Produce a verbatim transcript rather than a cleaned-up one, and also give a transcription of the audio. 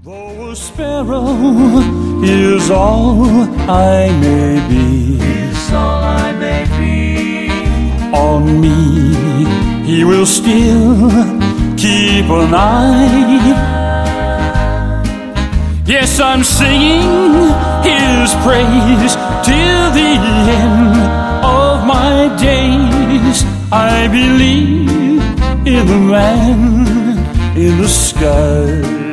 Though a sparrow is all I may be, is all I may be. On me he will still keep an eye. Yes, I'm singing his praise till the end of my days. I believe in the man in the sky.